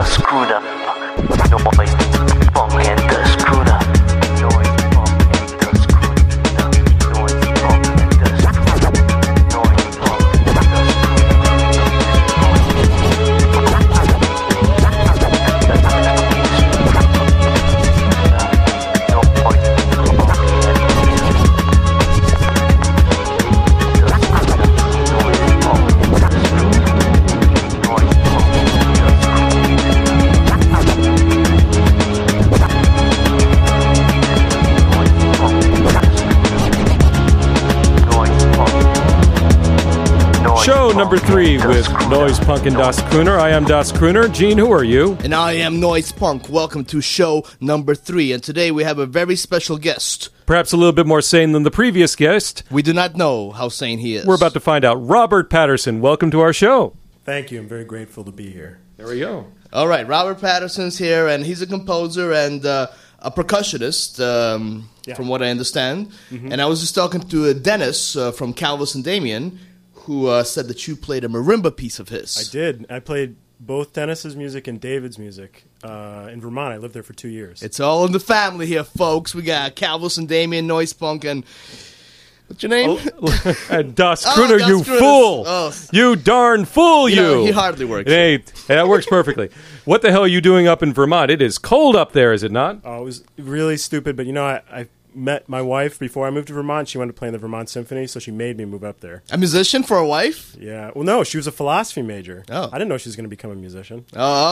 das Crooner. Noise, Punk and das Crooner. Noise, Punk and das Crooner. Noise, Punk and das Crooner. Noise, Punk and das Show number 3 with Noise Punk and Das Crooner. I am Das Crooner. Gene, who are you? And I am Noise Punk. Welcome to show number 3. And today we have a very special guest. Perhaps a little bit more sane than the previous guest. We do not know how sane he is. We're about to find out. Robert Patterson, welcome to our show. Thank you. I'm very grateful to be here. There we go. All right, Robert Patterson's here, and he's a composer and a percussionist, from what I understand. Mm-hmm. And I was just talking to Dennis from Calvis and Damien, who said that you played a marimba piece of his. I did. I played both Dennis's music and David's music in Vermont. I lived there for 2 years. It's all in the family here, folks. We got Calvis and Damien, Noise Punk, and... What's your name? Das Crooner, Das you Crooner. fool! Oh. You darn fool, you! know, he hardly works. Hey, that works perfectly. What the hell are you doing up in Vermont? It is cold up there, is it not? Oh, it was really stupid, but I met my wife before I moved to Vermont. She wanted to play in the Vermont Symphony, so she made me move up there. A musician for a wife? Yeah. Well, no, she was a philosophy major. Oh. I didn't know she was going to become a musician.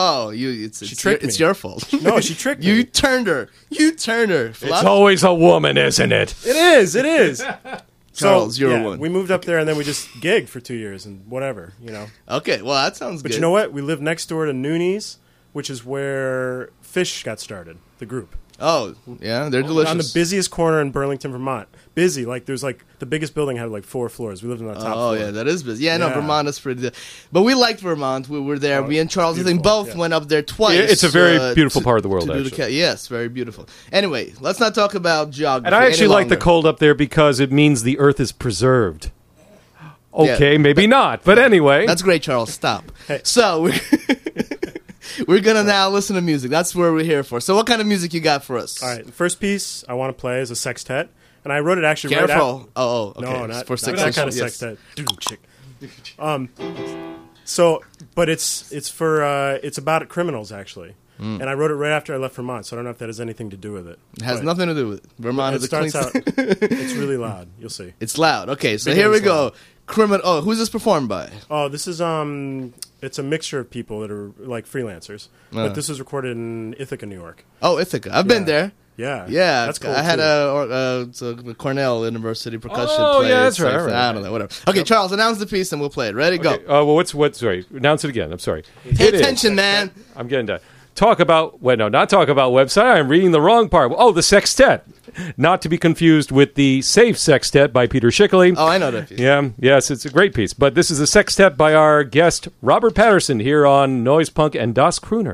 She tricked me. It's your fault. No, she tricked me. You turned her. It's always a woman, isn't it? It is. It is. Charles, you're a one. We moved up there, and then we just gigged for 2 years and whatever, Okay, well, that sounds good. But you know what? We live next door to Noonies, which is where Fish got started, the group. Oh, yeah, they're delicious. On the busiest corner in Burlington, Vermont. Busy, there's the biggest building had 4 floors. We lived on the top floor. Oh, yeah, that is busy. Yeah, no, Vermont is pretty... But we liked Vermont. We were there. Me and Charles, I think, both went up there twice. Yeah, it's a very beautiful part of the world, actually. Yes, very beautiful. Anyway, let's not talk about geography And I actually any like the longer. cold up there because it means the earth is preserved. Okay, Yeah, maybe not, but anyway. That's great, Charles. Stop. So, we're going to now listen to music. That's what we're here for. So what kind of music you got for us? All right, the first piece I want to play is a sextet. And I wrote it actually Careful. right out. Oh, okay. No, not for that kind of yes. sextet. Chick. But it's about criminals actually. And I wrote it right after I left Vermont, so I don't know if that has anything to do with it. It has nothing to do with it. Vermont is It a clean starts out. It's really loud. You'll see. It's loud. Okay, so Big here we one's go. loud. Criminal. Oh, who's this performed by? Oh, this is it's a mixture of people that are like freelancers. But this was recorded in Ithaca, New York. Oh, Ithaca. I've been there. Yeah, Yeah, that's cool. I had too. a Cornell University percussion. Oh, yeah, that's player, right, so right. I don't know, whatever. Okay, Charles, announce the piece and we'll play it. Ready, go. Okay, sorry, announce it again. I'm sorry. Pay It is. attention, man. I'm getting to not talk about website. I'm reading the wrong part. Oh, the sextet. Not to be confused with the Safe Sextet by Peter Schickele. Oh, I know that piece. Yeah, yes, it's a great piece. But this is a sextet by our guest, Robert Patterson, here on Noise Punk and Das Crooner.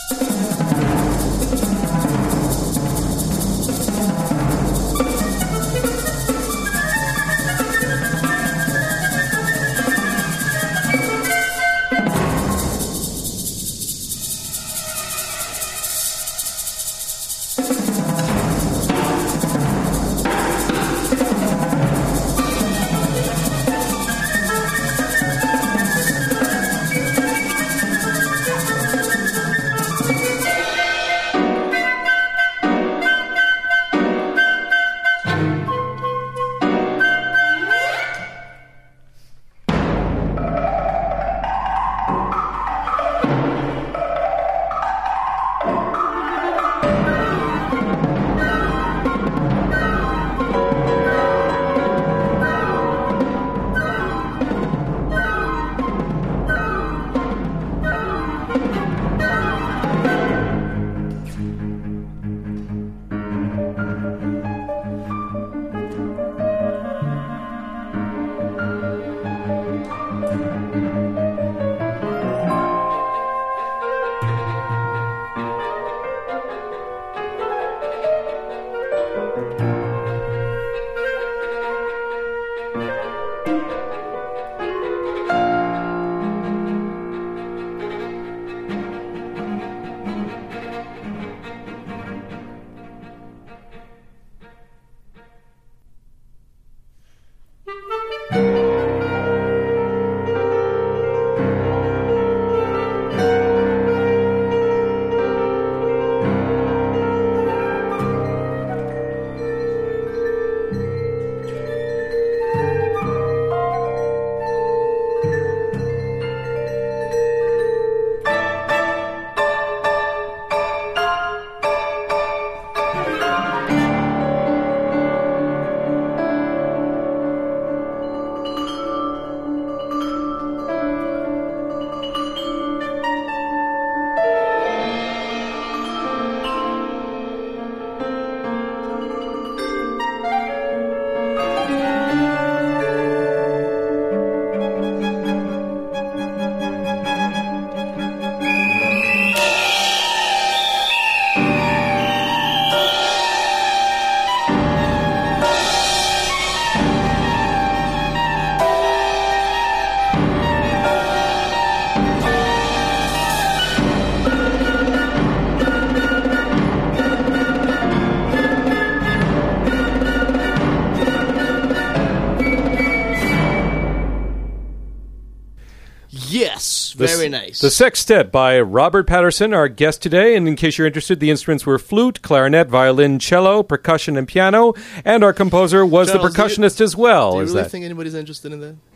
Yes, very nice. The Sextet by Robert Patterson, our guest today. And in case you're interested, the instruments were flute, clarinet, violin, cello, percussion, and piano. And our composer was Charles, the percussionist as well. Do you Is really that? think anybody's interested in that?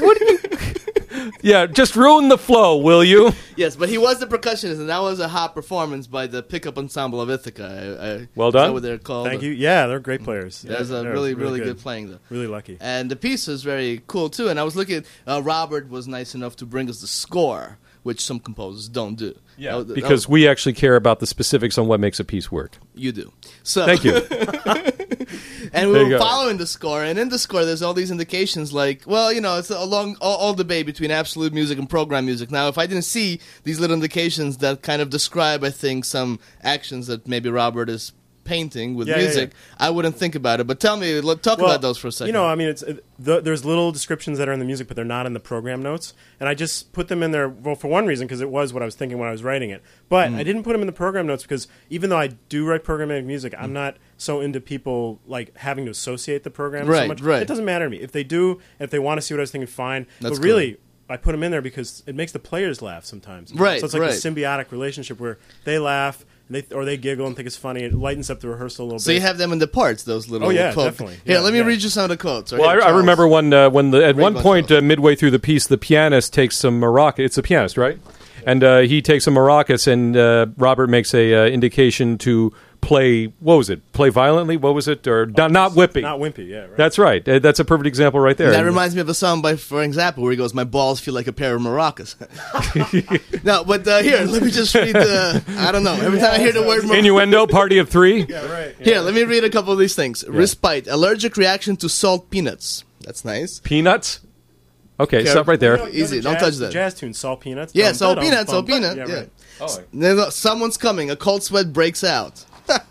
Yeah, just ruin the flow, will you? Yes, but he was the percussionist, and that was a hot performance by the pickup ensemble of Ithaca. Well Is done. that what they're called? Thank you. Yeah, they're great players. There's Yeah, a they're really good playing, though. Really lucky. And the piece is very cool, too. And I was looking at, Robert was nice enough to bring us the score, which some composers don't do. Because we actually care about the specifics on what makes a piece work. You do. So Thank you. And we There you were go. following the score, and in the score, there's all these indications like, well, you know, it's a long, all debate between absolute music and program music. Now, if I didn't see these little indications that kind of describe, I think, some actions that maybe Robert is painting with music, I wouldn't think about it. But tell me, talk about those for a second. You know, I mean, there's little descriptions that are in the music, but they're not in the program notes. And I just put them in there, well, for one reason, because it was what I was thinking when I was writing it. But I didn't put them in the program notes because even though I do write programmatic music, I'm not so into people like having to associate the program so much. Right. It doesn't matter to me. If they do, and if they want to see what I was thinking, fine. That's but really, I put them in there because it makes the players laugh sometimes. Right, So it's like right. a symbiotic relationship where they laugh. Or they giggle and think it's funny. It lightens up the rehearsal a little bit. So you have them in the parts, those little Oh, yeah, quotes. definitely. Here, Yeah, let me yeah. read you some of the quotes. Well, I remember when at one point Gonzalez. midway through the piece, the pianist takes some maracas. It's a pianist, right? And he takes some maracas, and Robert makes a indication to play. What was it? Play violently? What was it? Or not whippy? Not wimpy, yeah. Right. That's right. That's a perfect example right there. That reminds me of a song by Frank Zappa where he goes, "My balls feel like a pair of maracas." No, but here, let me just read the. I don't know. Every time I hear the word Innuendo, party of three. Yeah, right. Yeah. Here, let me read a couple of these things. Respite, allergic reaction to salt peanuts. That's nice. Peanuts. Okay, Okay. stop right there. Easy, the don't jazz- touch the that. Jazz tune, Salt Peanuts. Yeah, Bum, Salt ba-dum, Peanut, bum, Salt bum. Peanut. Yeah, Yeah. right. Someone's coming. A cold sweat breaks out.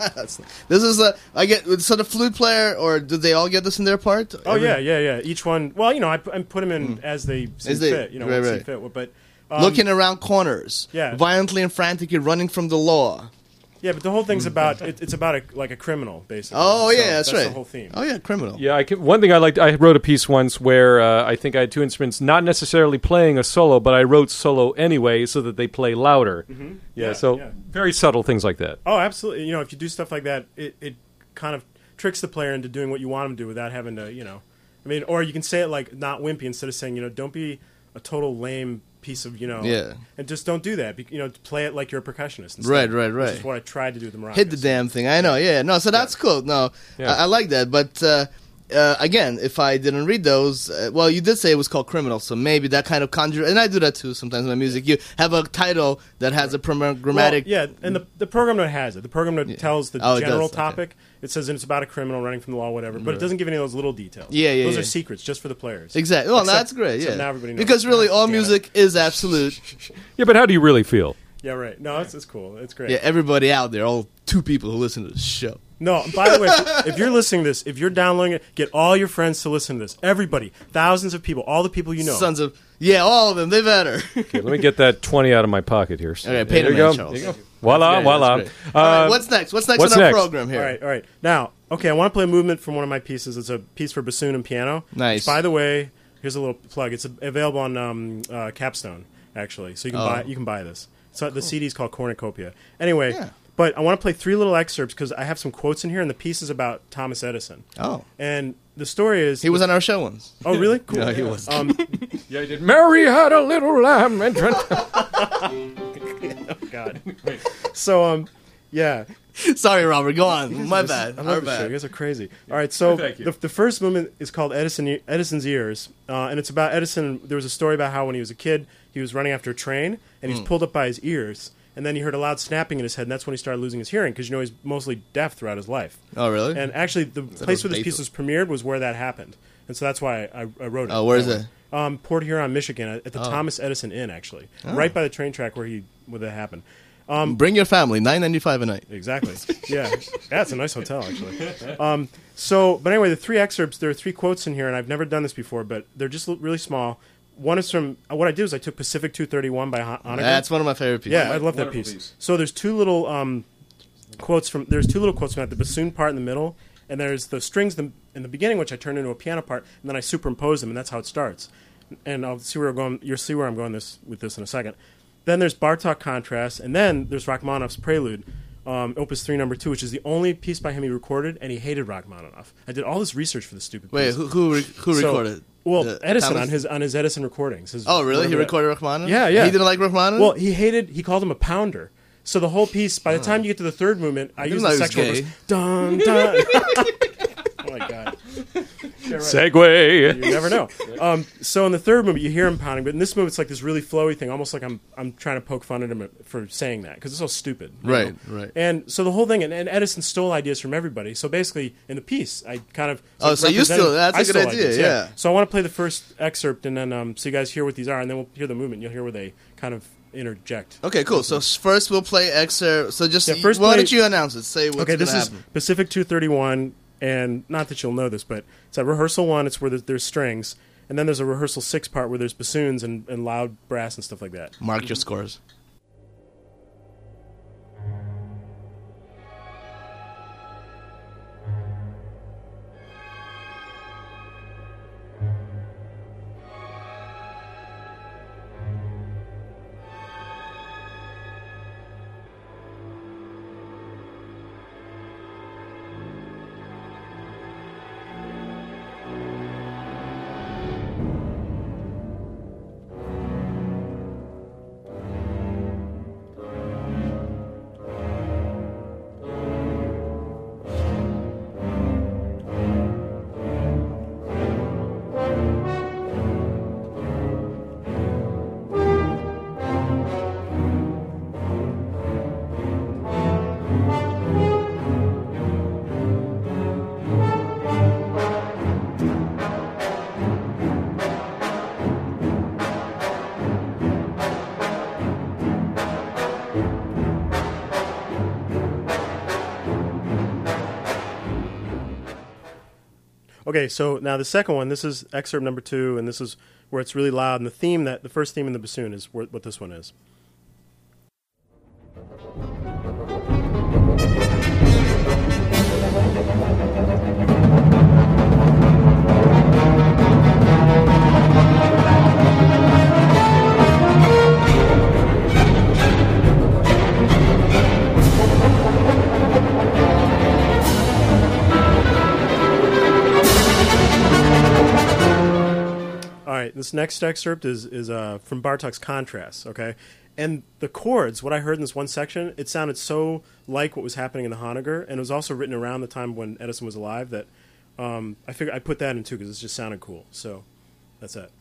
This is I get. So the flute player, or do they all get this in their part? Oh yeah. Each one. Well, I put them in as they see As they- fit. right, once they right. fit. But Looking around corners, Yeah. violently and frantically running from the law. yeah, but the whole thing's about it's about a criminal basically. Oh So yeah, that's right. the whole theme. Oh yeah, criminal. Yeah, one thing I liked, I wrote a piece once where I think I had two instruments, not necessarily playing a solo, but I wrote solo anyway so that they play louder. Mm-hmm. Yeah, so very subtle things like that. Oh, absolutely. If you do stuff like that, it kind of tricks the player into doing what you want him to do without having to, or you can say it like not wimpy instead of saying, don't be a total lame piece of, Yeah. and just don't do that. Play it like you're a percussionist. Instead, Right. Which is what I tried to do with the maracas. Hit the damn thing. I know. Yeah. No. So that's cool. No, Yeah. I like that. But again, if I didn't read those, well, you did say it was called Criminal, so maybe that kind of conjure. And I do that too sometimes in my music. You have a title that has a grammatic. Well, yeah, and the program note has it. The program note tells the Oh, it general does, okay. topic. It says it's about a criminal running from the law, whatever. But it doesn't give any of those little details. Yeah, Those yeah. are secrets just for the players. Exactly. Well, Except- that's great. so Yeah. now everybody knows. Because really, all Damn it. music is absolute. Yeah, but how do you really feel? Yeah, right. No, it's cool. It's great. Yeah. Everybody out there, all 2 people who listen to the show. No, by the way, if you're listening to this, if you're downloading it, get all your friends to listen to this. Everybody, thousands of people, all the people you know. Sons of. Yeah, all of them. They better. Okay, let me get that 20 out of my pocket here. Okay, pay there the you man, go. Charles. There you go. Voila, Yeah, voila. that's great. All right, what's next? What's next what's in our next? program here? All right. Now, okay, I want to play a movement from one of my pieces. It's a piece for bassoon and piano. Nice. By the way, here's a little plug. It's available on Capstone, actually. So you can buy this. So the CD's called Cornucopia. Anyway, Yeah. but I want to play 3 little excerpts because I have some quotes in here, and the piece is about Thomas Edison. Oh. And the story is... He was on our show once. Oh, really? Cool. No, he was. Yeah, he did. Mary had a little lamb. And God. So, yeah. Sorry, Robert. Go on. My bad. I Our love the show. You bad. guys are crazy. All right, so Thank you. the first movement is called Edison's Ears, and it's about Edison. There was a story about how when he was a kid, he was running after a train, and he was pulled up by his ears, and then he heard a loud snapping in his head, and that's when he started losing his hearing, because he's mostly deaf throughout his life. Oh, really? And actually, the place was where this piece Beethoven. was premiered was where that happened, and so that's why I wrote it. Oh, where is it? Port Huron, Michigan, at the Thomas Edison Inn, actually, right by the train track where that happened. Bring your family. $9.95 a night. Exactly. Yeah. It's a nice hotel, actually. But anyway, the 3 excerpts, there are 3 quotes in here, and I've never done this before, but they're just really small. One is from, what I did is I took Pacific 231 by Honegger. That's one of my favorite pieces. Yeah, I love that Wonderful piece. piece. So there's 2 little quotes from that, the bassoon part in the middle, and there's the strings in the beginning, which I turned into a piano part, and then I superimpose them, and that's how it starts. And I'll see where I'm going. You'll see where I'm going with this in a second. Then there's Bartok Contrast, and then there's Rachmaninoff's Prelude, Opus 3, Number 2, which is the only piece by him he recorded, and he hated Rachmaninoff. I did all this research for this stupid Wait, piece. who So- recorded? Well, Edison Thomas? on his Edison recordings. Oh, really? He whatever that- recorded Rachmaninoff? Yeah. He didn't like Rachmaninoff? Well, he called him a pounder. So the whole piece, by the time you get to the third movement, I use know the he was sexual gay. verse. Dun, dun. Oh, my God. Segway. You never know. So in the third movement, you hear him pounding, but in this movement, it's like this really flowy thing, almost like I'm trying to poke fun at him for saying that, because it's so stupid. you Right, know? right. And so the whole thing, and Edison stole ideas from everybody. So basically, in the piece, I kind of... Oh, so you represented- stole- that's a I good stole idea, ideas, yeah. So I want to play the first excerpt, and then so you guys hear what these are, and then we'll hear the movement. You'll hear where they kind of interject. Okay, cool. So first we'll play excerpt. So just Yeah, first why play- don't you announce it? Say what's Okay, going this to is happen. Pacific 231, and not that you'll know this, but it's at rehearsal 1, it's where there's strings, and then there's a rehearsal 6 part where there's bassoons and loud brass and stuff like that. Mark your scores. Okay, so now the second one, this is excerpt number 2, and this is where it's really loud, and the first theme in the bassoon is what this one is. All right, this next excerpt is from Bartok's Contrasts, okay? And the chords, what I heard in this one section, it sounded so like what was happening in the Honegger, and it was also written around the time when Edison was alive that I figured I put that in too because it just sounded cool. So that's it.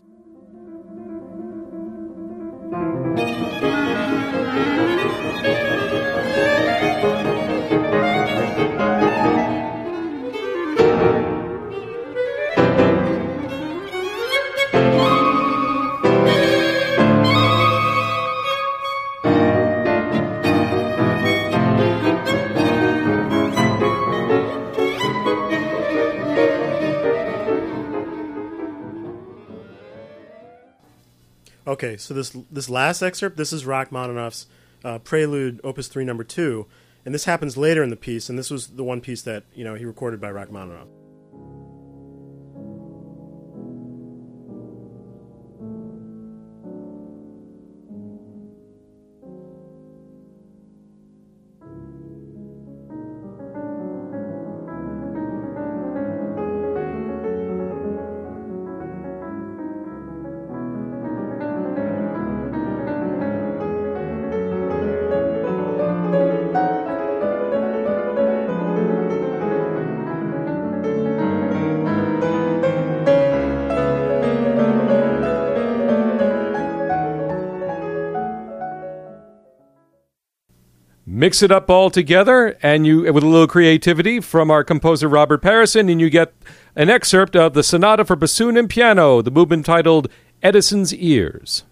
Okay, so this last excerpt, this is Rachmaninoff's Prelude, Opus 3, Number 2, and this happens later in the piece, and this was the one piece that he recorded by Rachmaninoff. Mix it up all together, and you, with a little creativity from our composer Robert Parison, and you get an excerpt of the Sonata for Bassoon and Piano, the movement titled Edison's Ears.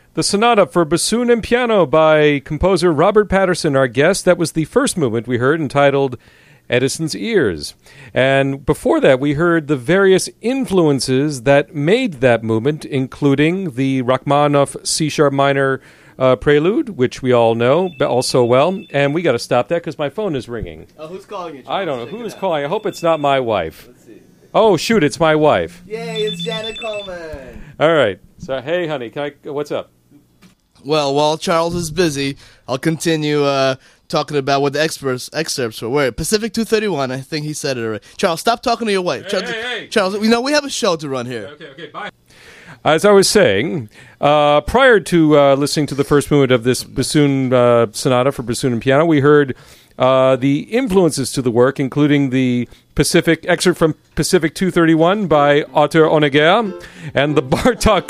The sonata for bassoon and piano by composer Robert Patterson, our guest. That was the first movement we heard, entitled Edison's Ears. And before that, we heard the various influences that made that movement, including the Rachmaninoff C-sharp minor prelude, which we all know also well. And we got to stop that because my phone is ringing. Oh, who's calling you? I don't know. Who is calling? I hope it's not my wife. Let's see. Oh, shoot, it's my wife. Yay, it's Janet Coleman. All right. So, hey, honey, what's up? Well, while Charles is busy, I'll continue talking about what the excerpts were. Wait, Pacific 231, I think he said it already. Charles, stop talking to your wife. Hey. Charles, we have a show to run here. Okay, bye. As I was saying, prior to listening to the first movement of this bassoon sonata for bassoon and piano, we heard the influences to the work, including the excerpt from Pacific 231 by Arthur Honegger, and the Bartók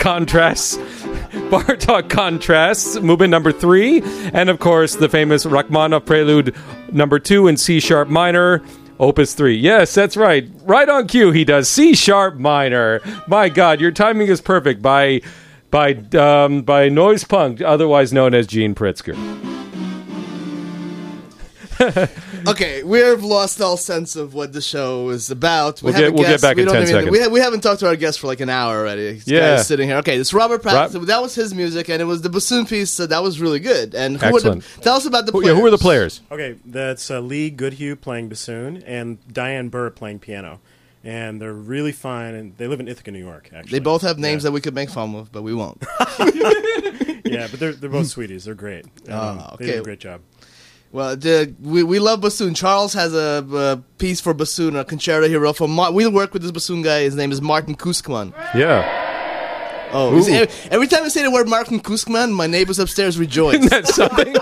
contrasts, movement number 3, and of course the famous Rachmaninoff prelude number 2 in C-sharp minor, Opus 3. Yes, that's right. Right on cue, he does C-sharp minor. My God, your timing is perfect. By Noise Punk, otherwise known as Gene Pritzker. Okay, we've lost all sense of what the show is about. We'll get back in 10 seconds. We haven't talked to our guest for like an hour already. This guy's sitting here. Okay, this is Robert Patterson. That was his music, and it was the bassoon piece. So that was really good. And Excellent. Tell us about the players. Who are the players? Okay, that's Lee Goodhue playing bassoon and Diane Burr playing piano. And they're really fine, and they live in Ithaca, New York, actually. They both have names that we could make fun of, but we won't. Yeah, but they're both sweeties. They're great. Okay. They did a great job. Well, we love bassoon. Charles has a piece for bassoon, a concerto he wrote for. We work with this bassoon guy. His name is Martin Kuskman. Yeah. Oh, every time I say the word Martin Kuskman, my neighbors upstairs rejoice. Isn't that something?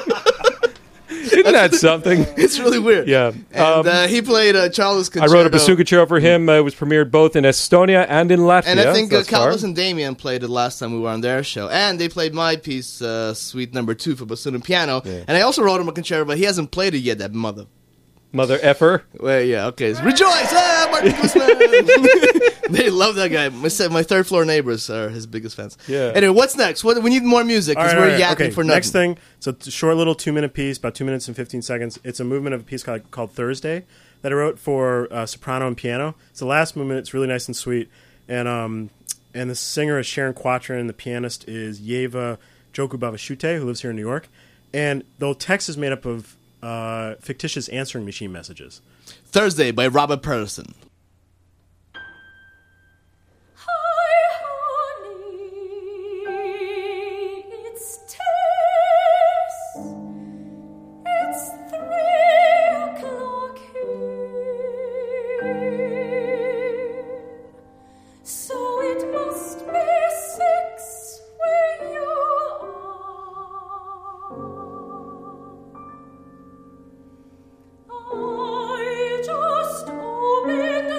Isn't that something? It's really weird. Yeah. And he played Charles' concerto. I wrote a bassoon concerto for him. It was premiered both in Estonia and in Latvia. And I think Calvis and Damien played it last time we were on their show. And they played my piece, Suite Number 2 for bassoon and piano. Yeah. And I also wrote him a concerto, but he hasn't played it yet, that mother effer. Well, yeah, okay. So rejoice! Martin Kussman! They love that guy. My third floor neighbors are his biggest fans. Yeah. Anyway, what's next? We need more music because we're yapping for nothing. Next thing, so it's a short little 2-minute piece, about 2 minutes and 15 seconds. It's a movement of a piece called Thursday that I wrote for soprano and piano. It's the last movement. It's really nice and sweet. And the singer is Sharon Quatrin. The pianist is Yeva Jokubavashute, who lives here in New York. And the text is made up of fictitious answering machine messages. Thursday by Robert Patterson. I just opened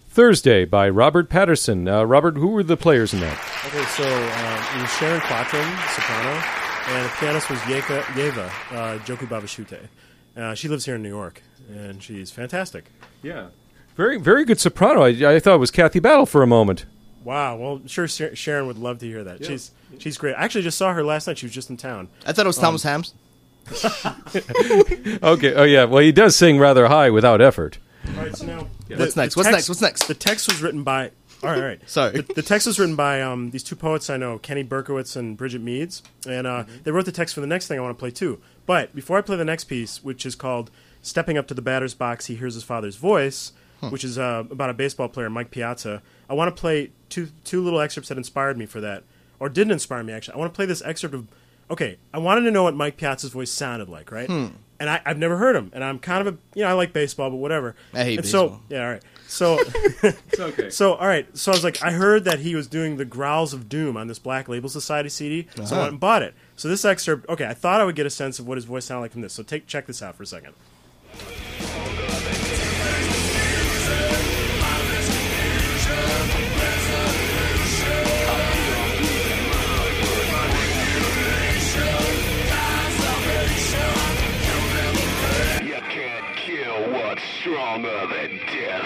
Thursday by Robert Patterson. Robert, who were the players in that? Okay, so it was Sharon Quatrin, soprano, and the pianist was Yeva Joku Babashute. She lives here in New York, and she's fantastic. Yeah. Very, very good soprano. I thought it was Kathy Battle for a moment. Wow, well, sure Sharon would love to hear that. Yeah. She's great. I actually just saw her last night. She was just in town. I thought it was Thomas Hams. Okay. Oh, yeah. Well, he does sing rather high without effort. All right, so now... What's next? What's next? The text was written by... All right. Sorry. The text was written by these two poets I know, Kenny Berkowitz and Bridget Meads, and they wrote the text for the next thing I want to play, too. But before I play the next piece, which is called Stepping Up to the Batter's Box, He Hears His Father's Voice, which is about a baseball player, Mike Piazza, I want to play two little excerpts that inspired me for that, or didn't inspire me, actually. I want to play this excerpt of... Okay, I wanted to know what Mike Piazza's voice sounded like, right? And I've never heard him, and I'm kind of I like baseball, but whatever. I hate baseball. baseball. Yeah, all right. So, It's okay. So, all right. So I was like, I heard that he was doing the Growls of Doom on this Black Label Society CD, so I went and bought it. So this excerpt, okay, I thought I would get a sense of what his voice sounded like from this. So check this out for a second. Stronger than death.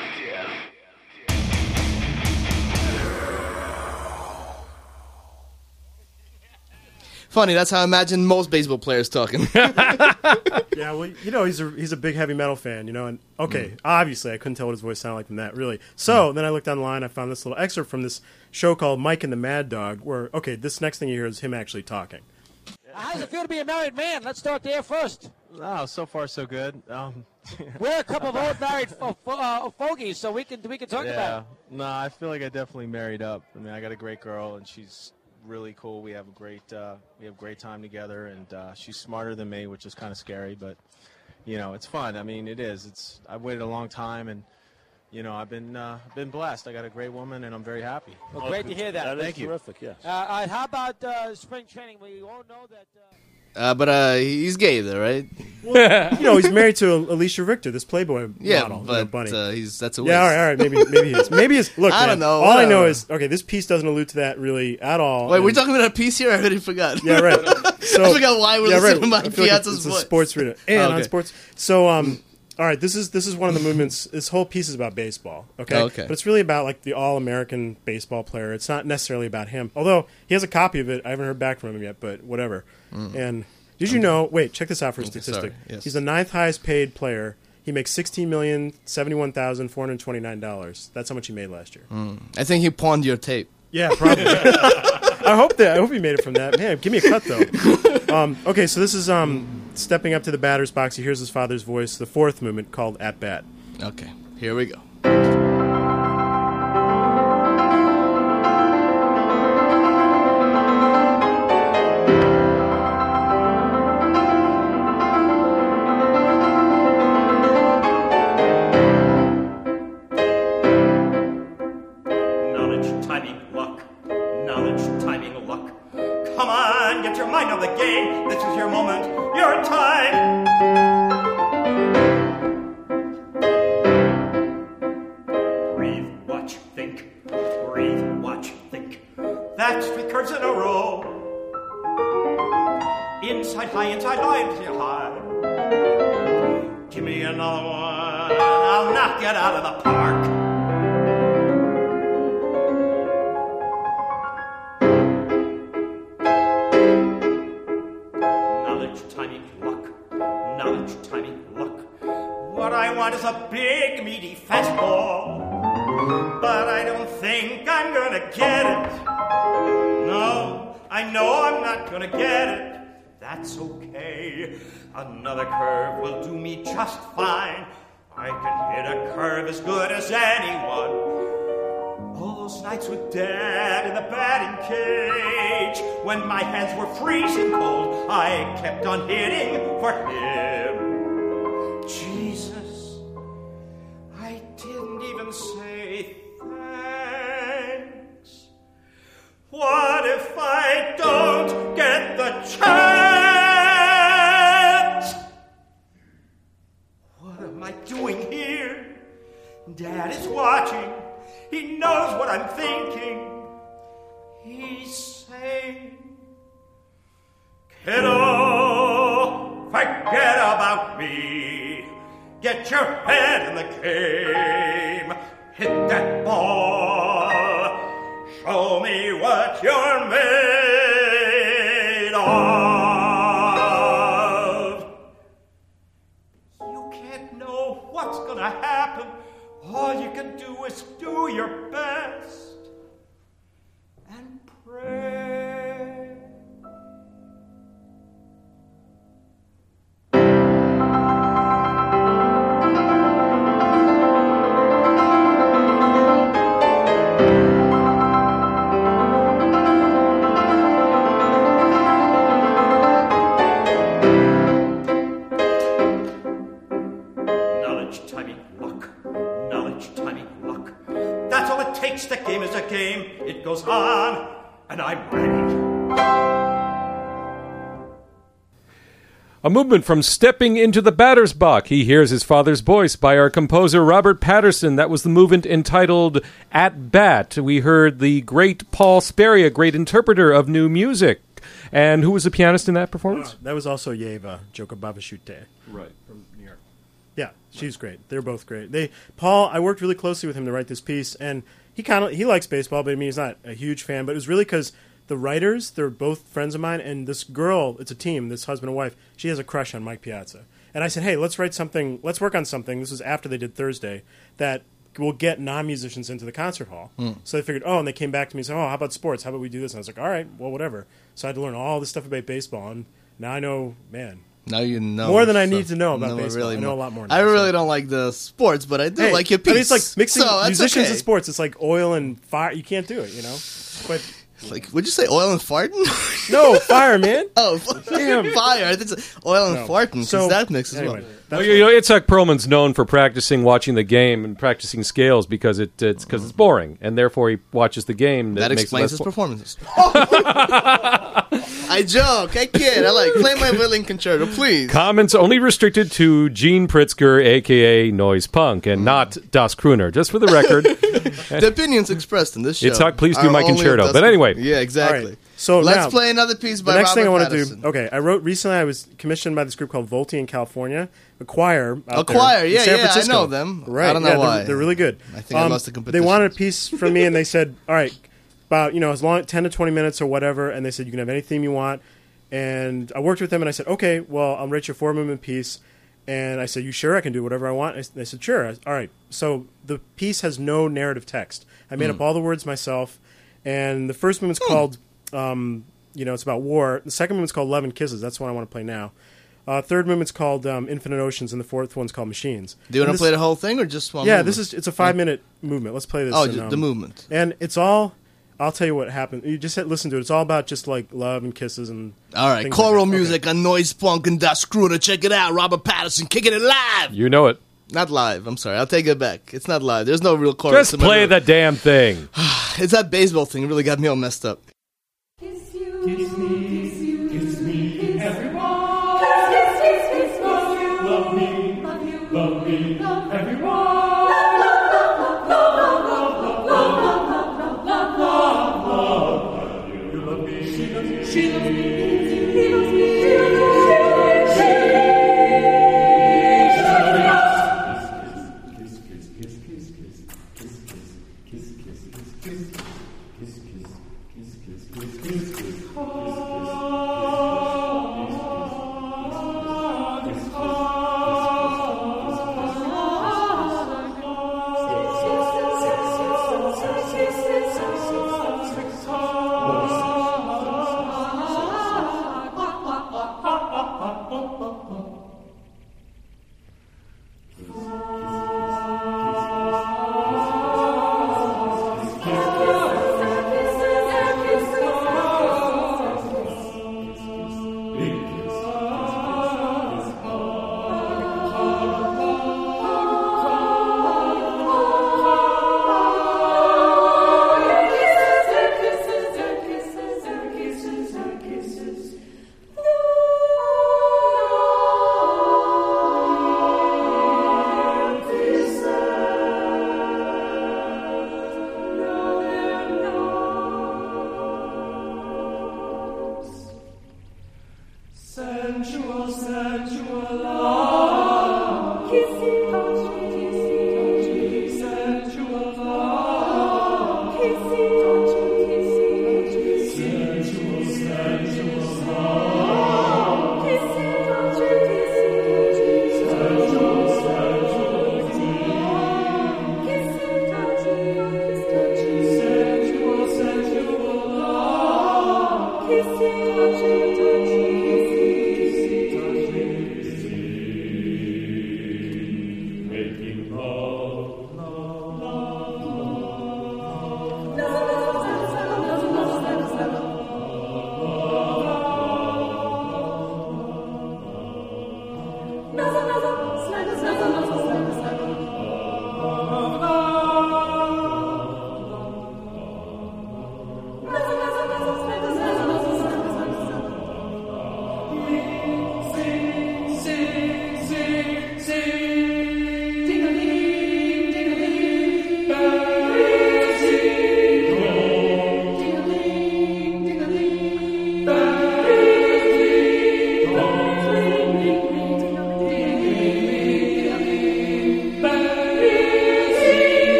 Funny, that's how I imagine most baseball players talking. Yeah, well, he's a big heavy metal fan, and obviously I couldn't tell what his voice sounded like from that, really. So then I looked online, I found this little excerpt from this show called Mike and the Mad Dog, where, this next thing you hear is him actually talking. How does it feel to be a married man? Let's start there first. Oh, so far so good. We're a couple of old married fogies, so we can talk about it. No, I feel like I definitely married up. I mean, I got a great girl, and she's really cool. We have a great time together, and she's smarter than me, which is kind of scary, but it's fun. I mean, it is. I've waited a long time, and I've been blessed. I got a great woman, and I'm very happy. Well, great to hear that. Thank you. Terrific, yes. How about spring training? We all know that. But he's gay, though, right? He's married to Alicia Richter, this Playboy model. But bunny. that's a waste. Yeah, all right. Maybe he is. Maybe he's. Look, I don't know. All I know is this piece doesn't allude to that really at all. Wait, we're talking about a piece here? I already forgot. Yeah, right. So, I forgot why we're listening to Mike Piazza's it's voice. a sports reader and on sports. So, all right, this is one of the movements. This whole piece is about baseball, okay? But it's really about like the all-American baseball player. It's not necessarily about him, although he has a copy of it. I haven't heard back from him yet, but whatever. And did you know? Wait, check this out for a statistic. Yes. He's the 9th highest paid player. He makes $16,071,429. That's how much he made last year. I think he pawned your tape. Yeah, probably. I hope he made it from that. Man, give me a cut though. Okay, so this is stepping up to the batter's box. He hears his father's voice. The fourth movement called At Bat. Okay, here we go. Come on, get your mind on the game. This is your moment, your time. Breathe, watch, think. Breathe, watch, think. That's 3 curves in a row. Inside high, inside high, inside high. Give me another one. I'll knock it out of the park. What I want is a big, meaty fastball, but I don't think I'm gonna get it. No, I know I'm not gonna get it. That's okay. Another curve will do me just fine. I can hit a curve as good as anyone. All those nights with Dad in the batting cage, when my hands were freezing cold, I kept on hitting for him. Jesus, I didn't even say thanks. What if I don't get the chance? What am I doing here? Dad is watching. He knows what I'm thinking. He's saying, kiddo, forget about me. Get your head in the game. Hit that ball. Show me what you're made of. You can't know what's gonna happen. All you can do is do your best and pray. Knowledge, timing, luck. Knowledge, timing, luck. That's all it takes. The game is a game. It goes on, and I'm ready. A movement from Stepping into the Batter's Box. He hears his father's voice by our composer Robert Patterson. That was the movement entitled At Bat. We heard the great Paul Sperry, a great interpreter of new music. And who was the pianist in that performance? That was also Yeva Jokobavashute. Right, from New York. Yeah, she's great. They're both great. Paul, I worked really closely with him to write this piece, and he likes baseball, but I mean he's not a huge fan. But it was really because the writers, they're both friends of mine, and this girl, it's a team, this husband and wife, she has a crush on Mike Piazza. And I said, hey, let's work on something, this was after they did Thursday, that will get non-musicians into the concert hall. So they figured, and they came back to me and said, how about sports? How about we do this? And I was like, all right, well, whatever. So I had to learn all this stuff about baseball, and now I know, man. Now you know more than I need to know about baseball. Really I know a lot more now. I really don't like the sports, but I do like your piece. I mean, it's like mixing musicians okay. and sports. It's like oil and fire. You can't do it, you know? But like, would you say oil and farting? No, fire, man. Oh, damn, fire! I think it's oil and farting. So that mixes anyway, well. Itzhak Perlman's known for practicing watching the game and practicing scales because it's boring, and therefore he watches the game. That explains his performances. I joke, I kid. I like play my Willing concerto, please. Comments only restricted to Gene Pritzker, a.k.a. Noise Punk, and not Das Crooner. Just for the record. The opinions expressed in this show. Itzhak, please do my concerto. But anyway. Yeah, exactly. Right. So let's play another piece by the next Robert thing I want Patterson. to do. Okay, I wrote recently. I was commissioned by this group called Volti in California, a choir. A choir, yeah, San Francisco. I know them. Right, I don't know why. They're really good. I think I lost the competition. They wanted a piece from me, and they said, "All right, about as long 10 to 20 minutes or whatever." And they said, "You can have any theme you want." And I worked with them, and I said, "Okay, well, I'll write you a 4-movement piece." And I said, "You sure I can do whatever I want?" And they said, "Sure." All right. So the piece has no narrative text. I made up all the words myself, and the first movement's called. It's about war. The second movement's called Love and Kisses. That's the one I want to play now. Third movement's called Infinite Oceans, and the fourth one's called Machines. Do you want to play the whole thing or just one? Yeah, movement? it's a 5-minute movement. Let's play this. Oh, the movement. And it's all. I'll tell you what happened. You just listen to it. It's all about just like love and kisses and. All right, choral music on Noise Punk and Das Crooner. Check it out, Robert Patterson kicking it live. You know it. Not live. I'm sorry. I'll take it back. It's not live. There's no real chorus. Just play the damn thing. It's that baseball thing. It really got me all messed up. Kiss me, everyone. Kiss, love me, everyone. She loves me, he loves me.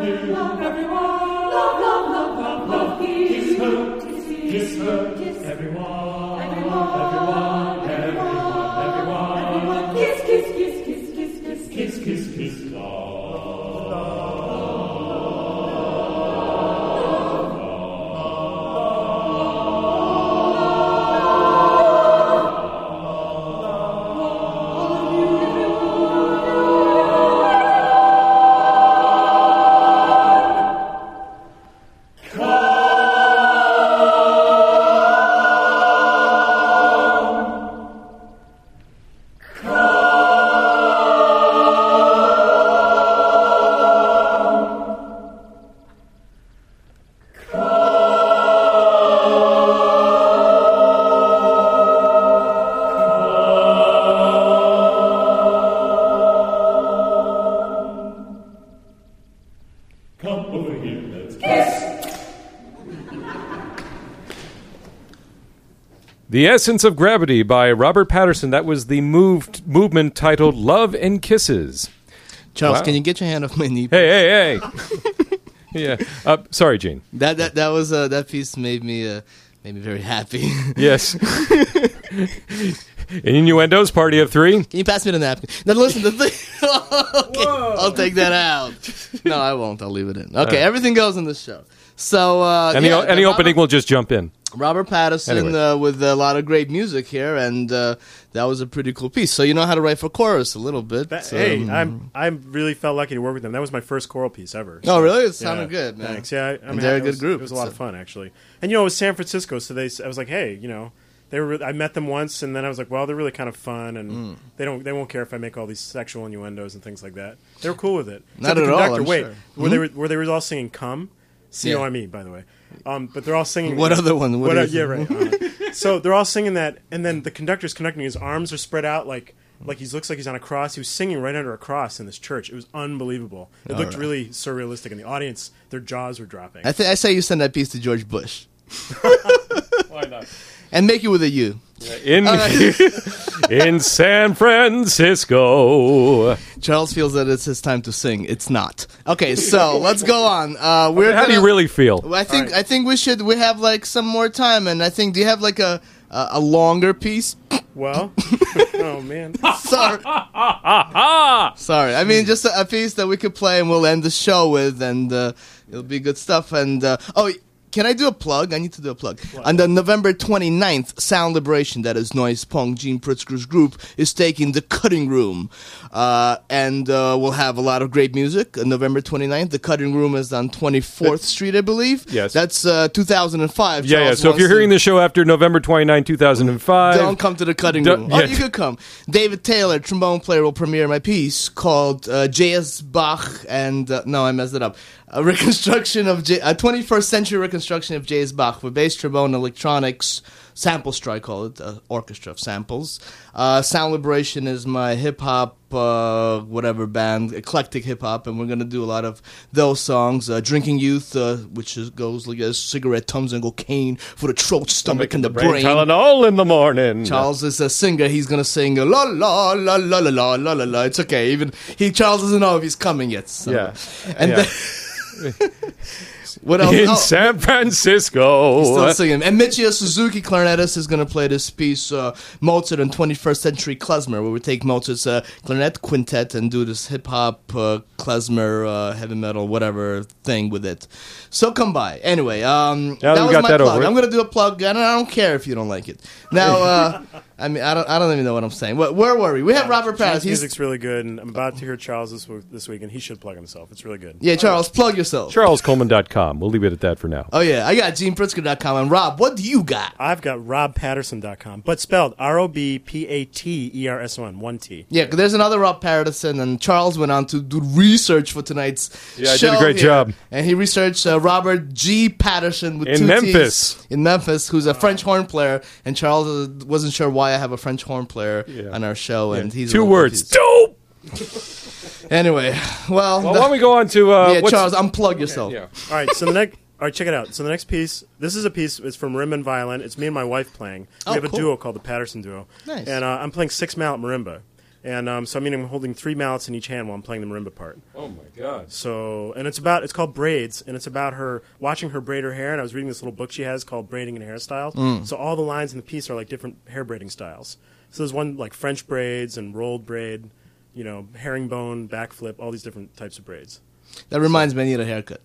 love everyone. Love, love, love, love, love. Kiss her, kiss her, everyone. Everyone, everyone. Kiss, kiss, kiss, kiss, kiss, kiss, kiss, kiss, kiss, Come over here, let's kiss. The Essence of Gravity by Robert Patterson. That was the movement titled Love and Kisses. Charles, Wow. can you get your hand off my knee? Hey. Yeah. Sorry, Gene. That was that piece made me very happy. Yes. Innuendos, party of three. Can you pass me the napkin? Now listen, the thing. Okay, I'll take that out. No, I won't. I'll leave it in. Okay, everything goes in the show. So Any opening, we'll just jump in. Robert Patterson Anyway. with a lot of great music here, and that was a pretty cool piece. So you know how to write for chorus a little bit. I really felt lucky to work with them. That was my first choral piece ever. Oh, really? It sounded good, man. Thanks. Yeah, And they're a good group. It was a lot of fun, actually. And it was San Francisco, so I was like, hey, I met them once, and then I was like, well, they're really kind of fun, and they won't care if I make all these sexual innuendos and things like that. They were cool with it. Not the at all, conductor, I'm wait, sure. were they all singing "Come"? C-O-M-E, by the way. But they're all singing. What other one? Yeah, right. So they're all singing that, and then the conductor's conducting. His arms are spread out like he looks like he's on a cross. He was singing right under a cross in this church. It was unbelievable. It looked really surrealistic, and the audience, their jaws were dropping. I say you send that piece to George Bush. Why not? And make it with a U. In San Francisco. Charles feels that it's his time to sing. It's not. Okay, so let's go on. How do you really feel? I think we have like some more time, and I think, do you have like a longer piece? Well, oh man, sorry. I mean, just a piece that we could play, and we'll end the show with, and it'll be good stuff. And can I do a plug? I need to do a plug. On the November 29th, Sound Liberation, that is Noise Punk, Gene Pritzker's group, is taking the Cutting Room. And we'll have a lot of great music. On November 29th, the Cutting Room is on 24th Street, I believe. Yes. That's 2005. Yeah. Charles So if you're wants hearing the show after November 29, 2005... Don't come to the Cutting Room. Oh, you could come. David Taylor, trombone player, will premiere my piece called J.S. Bach and... no, I messed it up. A reconstruction of a 21st century reconstruction of J.S. Bach with bass, trombone, electronics, sample straw, I call it, orchestra of samples. Sound Liberation is my hip-hop, whatever band, eclectic hip-hop, and we're going to do a lot of those songs. Drinking Youth, which goes like a cigarette, Tums and cocaine for the throat, stomach, and the brain. Tylenol in the morning. Charles is a singer. He's going to sing la la la la la la la la la. It's okay. Charles doesn't know if he's coming yet. So. Yeah. And then... What else? In San Francisco. He's still singing. And Michio Suzuki, clarinetist, is going to play this piece, Mozart and 21st Century Klezmer, where we take Mozart's clarinet quintet and do this hip-hop, klezmer, heavy metal, whatever thing with it. So come by. Anyway, that was my plug. I'm going to do a plug, and I don't care if you don't like it. Now, I mean, I don't even know what I'm saying. Where were we? We have Robert Patterson. His music's really good, and I'm about to hear Charles this week, and he should plug himself. It's really good. Yeah, Charles, plug yourself. CharlesColeman.com. We'll leave it at that for now. Oh, yeah. I got GenePritzker.com. And Rob, what do you got? I've got RobPatterson.com, but spelled ROBPATERSON, one T. Yeah, 'cause there's another Rob Patterson, and Charles went on to do research for tonight's show. I did a great job. And he researched Robert G. Patterson with in two Memphis. T's. In Memphis, who's a French horn player. And Charles wasn't sure why I have a French horn player on our show. And he's two words. Dope! Anyway, well, why don't we go on to... Charles, unplug yourself. All right, so all right, check it out. So the next piece, this is a piece, it's from Marimba and Violin. It's me and my wife playing. We have a duo called the Patterson Duo. Nice. And I'm playing six mallet marimba. And so I'm holding 3 mallets in each hand while I'm playing the marimba part. Oh my God! So, and it's called Braids, and it's about her watching her braid her hair. And I was reading this little book she has called Braiding and Hairstyles. So all the lines in the piece are like different hair braiding styles. So there's one like French braids and rolled braid, herringbone, backflip, all these different types of braids. That reminds me, I need a haircut.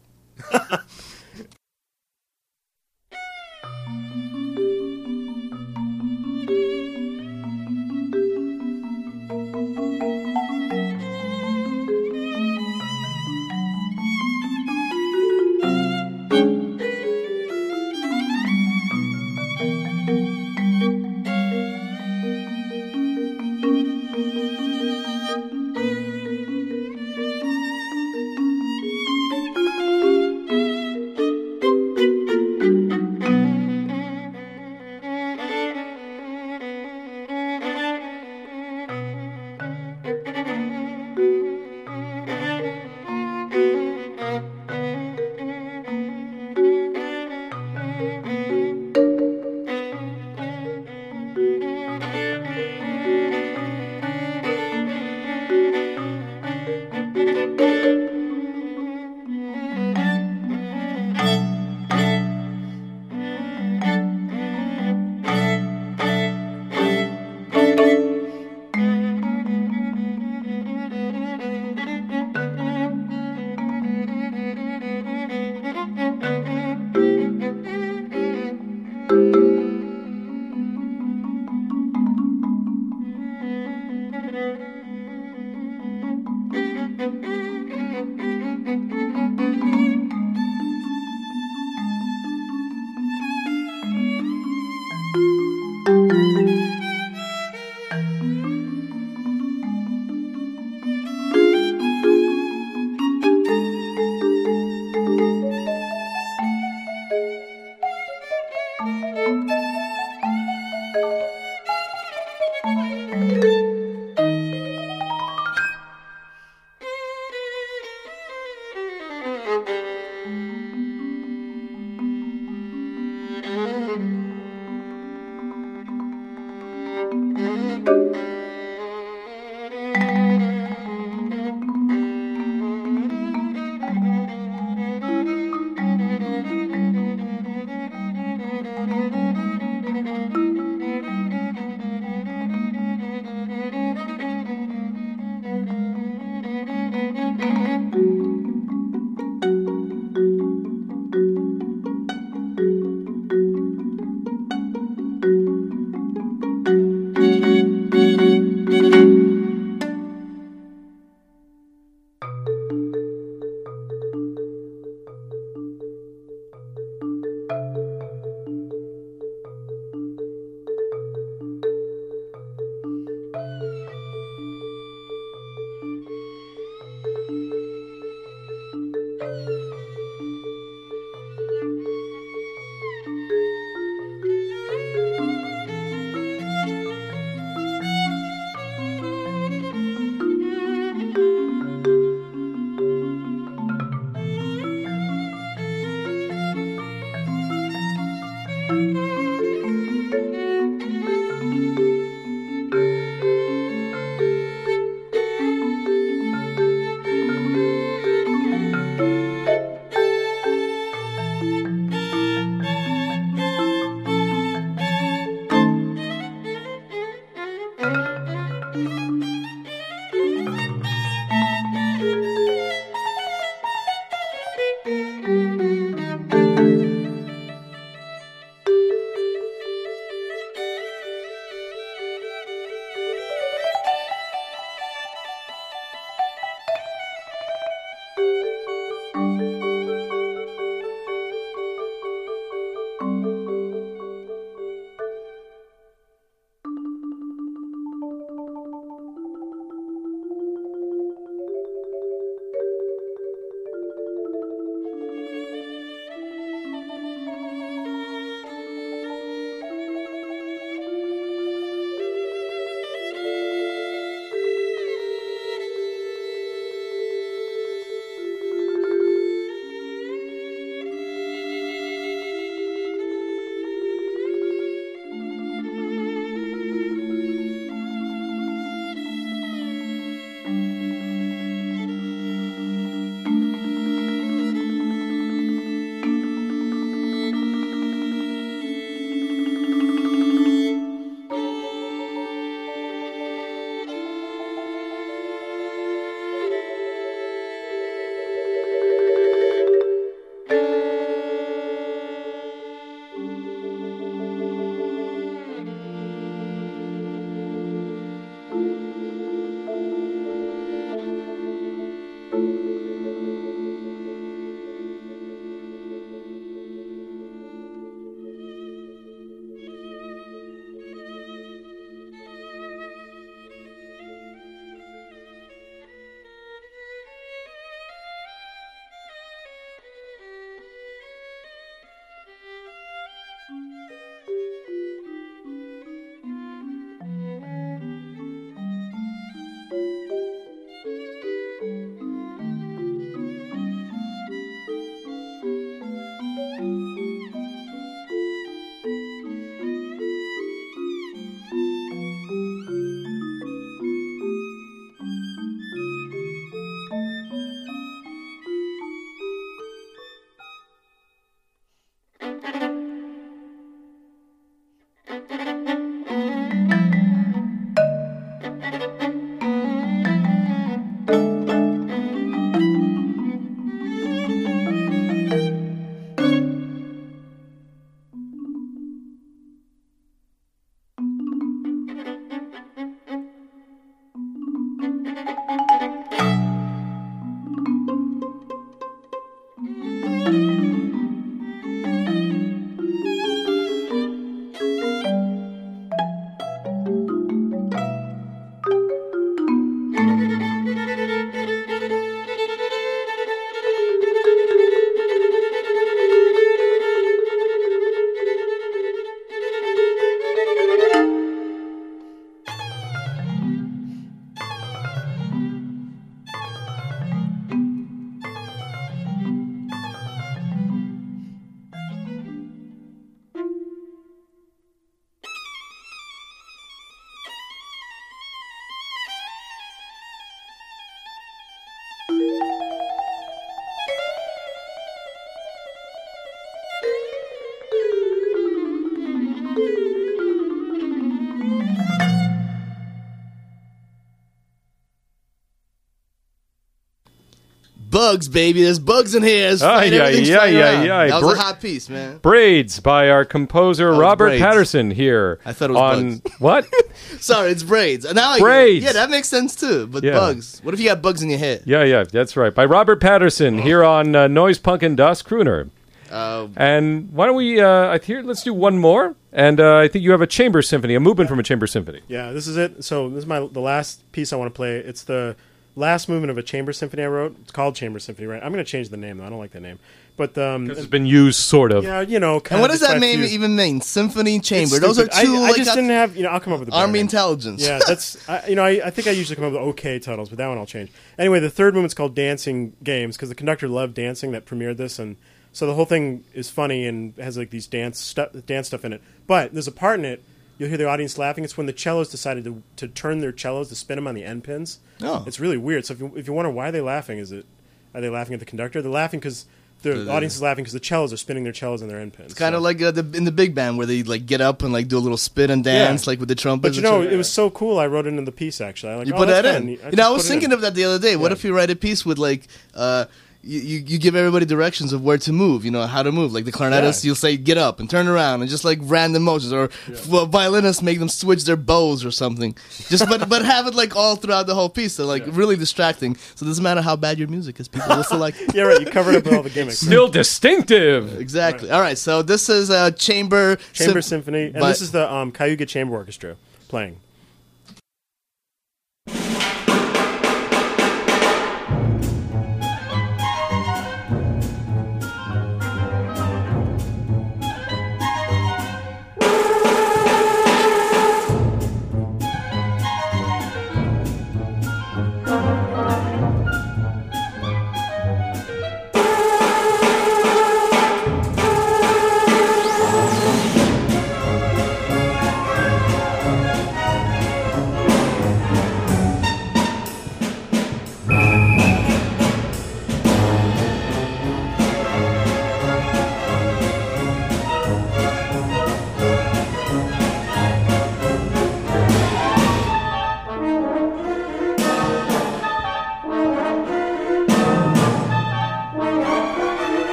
Bugs, baby. There's bugs in here. It's Ay, fine. Everything's ay, flying ay, around. ay, ay. That was a hot piece, man. Braids by our composer was Robert Braids. Patterson here. I thought it was on Bugs. What? Sorry, it's braids. Now I Braids. Yeah, that makes sense too. But Yeah. bugs. What if you got bugs in your head? Yeah, that's right. By Robert Patterson here on Noise Punk and Dust Crooner. And why don't we? Let's do one more. And I think you have a chamber symphony, a movement from a chamber symphony. Yeah, this is it. So this is the last piece I want to play. It's the last movement of a chamber symphony I wrote. It's called Chamber Symphony, right? I'm going to change the name, though. I don't like that name. But it's been used, sort of. Yeah, you know. And what does that name even mean? Symphony, chamber. It's Those are stupid. two. I just didn't have. I'll come up with a better Army name. Intelligence. Yeah, that's. I think I usually come up with okay titles, but that one I'll change. Anyway, the third movement's called Dancing Games because the conductor loved dancing that premiered this, and so the whole thing is funny and has like these dance stuff in it. But there's a part in it. You'll hear the audience laughing. It's when the cellos decided to turn their cellos to spin them on the end pins. Oh. It's really weird. So if you wonder why they're laughing, are they laughing at the conductor? They're laughing because the audience is laughing because the cellos are spinning their cellos on their end pins. It's kind of like in the big band where they like get up and like do a little spin and dance like with the trumpets. But it was so cool. I wrote it into the piece actually. I You put that in. I was thinking of that the other day. What if you write a piece with like you give everybody directions of where to move, how to move. Like the clarinetist, you'll say get up and turn around and just like random motions, or violinists make them switch their bows or something. Just but have it like all throughout the whole piece. So like really distracting. So it doesn't matter how bad your music is, people will still like it. Yeah, right. You covered up with all the gimmicks. Still distinctive. Exactly. All right. So this is a chamber symphony, and this is the Cayuga Chamber Orchestra playing.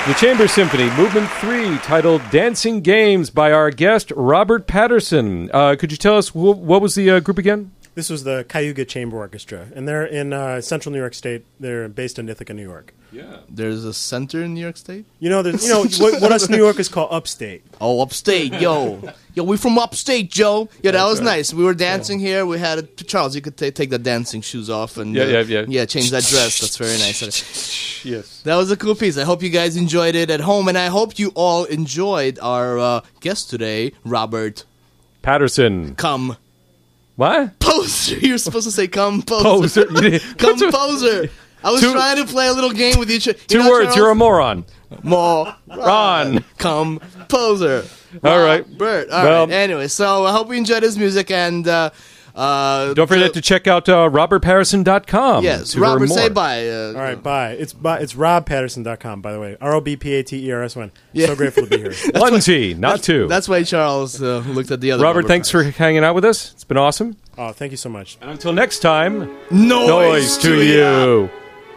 The Chamber Symphony, Movement 3, titled Dancing Games by our guest, Robert Patterson. Could you tell us what was the group again? This was the Cayuga Chamber Orchestra, and they're in central New York State. They're based in Ithaca, New York. Yeah. There's a center in New York State? What us New Yorkers call upstate. Oh, upstate, yo. Yo, we from upstate, Joe. Yeah, that was nice. We were dancing here. We had Charles, you could take the dancing shoes off and change that dress. That's very nice. Yes. That was a cool piece. I hope you guys enjoyed it at home, and I hope you all enjoyed our guest today, Robert Patterson. Come. What? Poser. You're supposed to say composer. Composer. I was trying to play a little game with you. Two words. Charles? You're a moron. Moron. Composer. All right. Bert. All right. Anyway, so I hope you enjoyed his music, and don't forget to check out robertpatterson.com. Yes, Robert, say bye. All right, bye. It's robpatterson.com, by the way. ROBPATERSON. Yeah. So grateful to be here. One T, not two. That's why Charles looked at the other. Robert, thanks for hanging out with us. It's been awesome. Oh, thank you so much. And until next time, noise to you.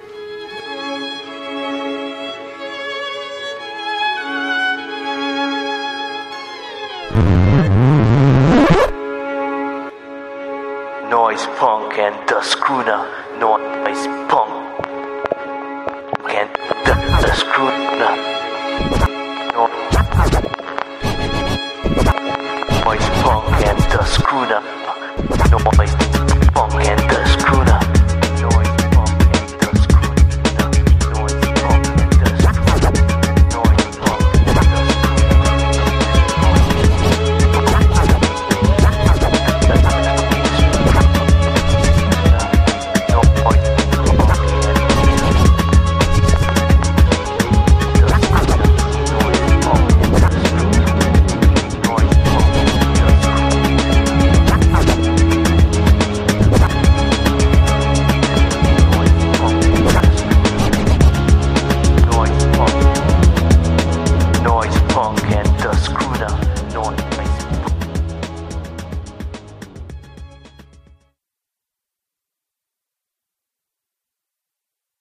Noise punk and the schooner. Noise punk and the schooner. Noise punk and the schooner.